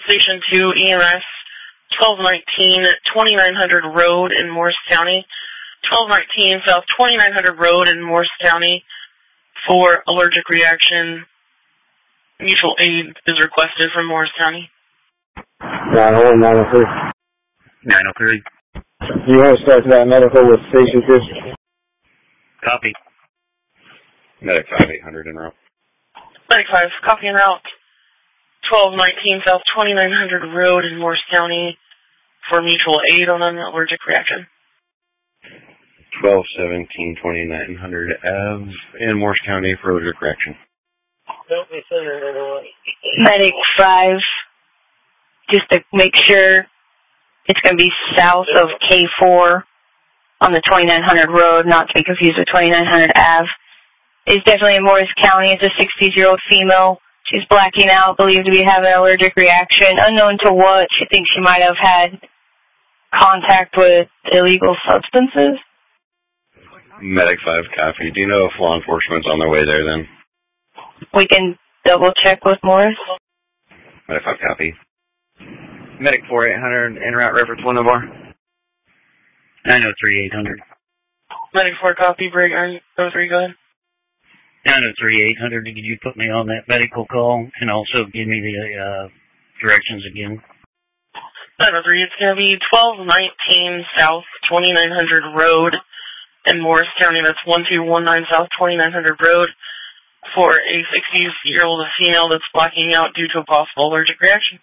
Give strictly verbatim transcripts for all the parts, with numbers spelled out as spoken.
Station two E M S, twelve nineteen, twenty-nine hundred Road in Morris County. twelve nineteen South twenty-nine hundred Road in Morris County for allergic reaction. Mutual aid is requested from Morris County. nine oh one, nine oh three. nine oh three. You want to start that medical with Station two? Copy. Medic five eight hundred en route. Medic five, copy en route. twelve nineteen South twenty-nine hundred Road in Morris County for mutual aid on an allergic reaction. twelve seventeen twenty-nine hundred Ave in Morris County for allergic reaction. Medic five, just to make sure, it's going to be south of K four on the twenty-nine hundred Road, not to be confused with twenty-nine hundred Ave. It's definitely in Morris County. It's a sixty-year-old female. She's blacking out, believed to be having an allergic reaction. Unknown to what, she thinks she might have had contact with illegal substances. Medic five, copy. Do you know if law enforcement's on their way there then? We can double check with Morris. Medic five, copy. Medic four eight hundred, en route reference one of our. nine oh three eight hundred. Medic four, copy, break nine oh three, go ahead. nine oh three eight hundred, could you put me on that medical call and also give me the uh, directions again? nine oh three, it's going to be twelve nineteen South twenty-nine hundred Road in Morris County. That's one two one nine South twenty-nine hundred Road for a sixty-year-old female that's blacking out due to a possible allergic reaction.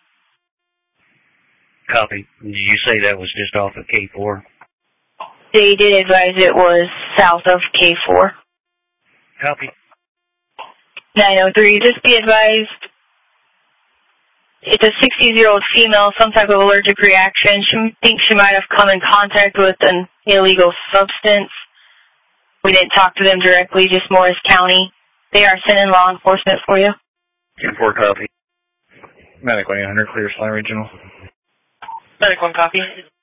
Copy. Did you say that was just off of K four? They did advise it was south of K four. Copy. nine oh three, just be advised, it's a sixty-year-old female, some type of allergic reaction. She thinks she might have come in contact with an illegal substance. We didn't talk to them directly, just Morris County. They are sending law enforcement for you. ten four, copy. Medic one eight hundred, clear Slime Regional. Medic one, copy.